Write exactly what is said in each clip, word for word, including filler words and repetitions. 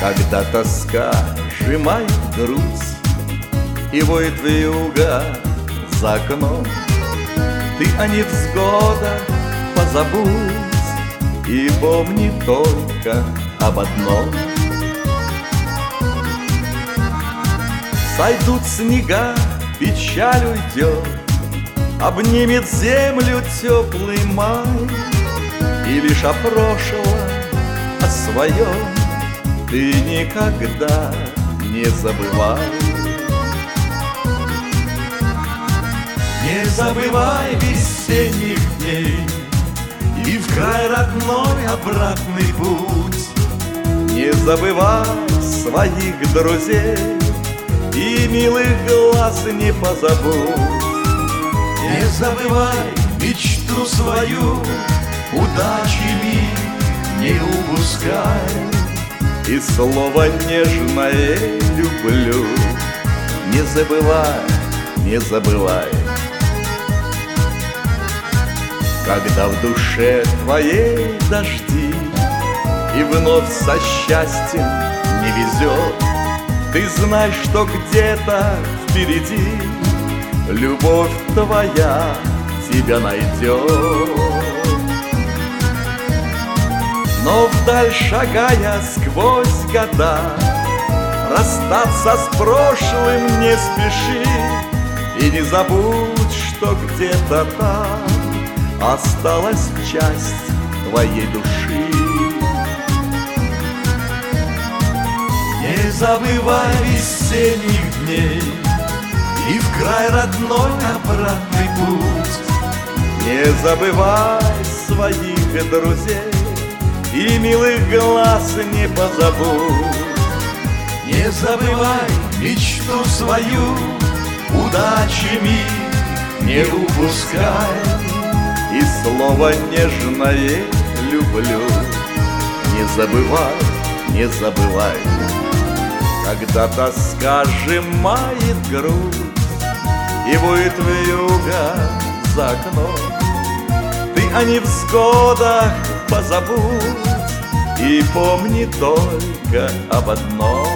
Когда тоска сжимает грудь и воет вьюга за окном, ты о невзгодах позабудь и помни только об одном. Сойдут снега, печаль уйдет, обнимет землю теплый май, и лишь о прошлом, о своем ты никогда не забывай. Не забывай весенних дней и в край родной обратный путь. Не забывай своих друзей и милых глаз не позабудь. Не забывай мечту свою, удачи миг не упускай. И слово нежное люблю не забывай, не забывай. Когда в душе твоей дожди и вновь со счастьем не везет, ты знай, что где-то впереди любовь твоя тебя найдет. Но вдаль шагая сквозь года, расстаться с прошлым не спеши. И не забудь, что где-то там осталась часть твоей души. Не забывай весенних дней и в край родной обратный путь. Не забывай своих друзей и милых глаз не позабудь. Не забывай мечту свою, удачи миг не упускай. И слово нежное люблю не забывай, не забывай. Когда тоска сжимает грудь и воет вьюга за окном, ты о невзгодах позабудь и помни только об одном.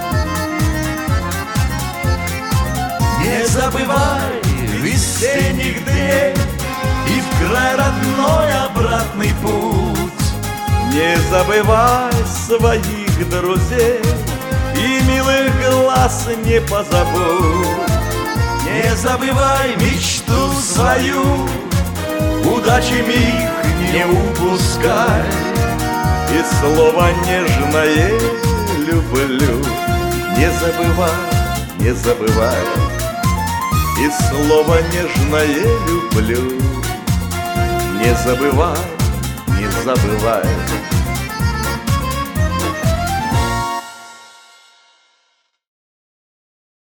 Не забывай весенних дней и в край родной обратный путь. Не забывай своих друзей и милых глаз не позабудь. Не забывай мечту свою, удачи миг не упускай. И слово нежное люблю не забывай, не забывай. И слово нежное люблю не забывай, не забывай.